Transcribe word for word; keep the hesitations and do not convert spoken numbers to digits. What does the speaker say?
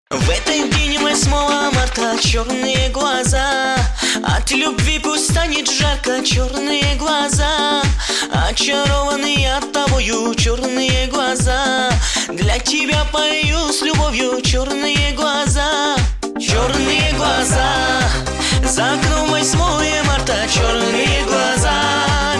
В этот день восьмого марта черные глаза, от любви пусть станет жарко, черные глаза, очарованные от тобою черные глаза. Для тебя пою с любовью черные глаза, черные глаза. За окном восьмое марта, черные глаза,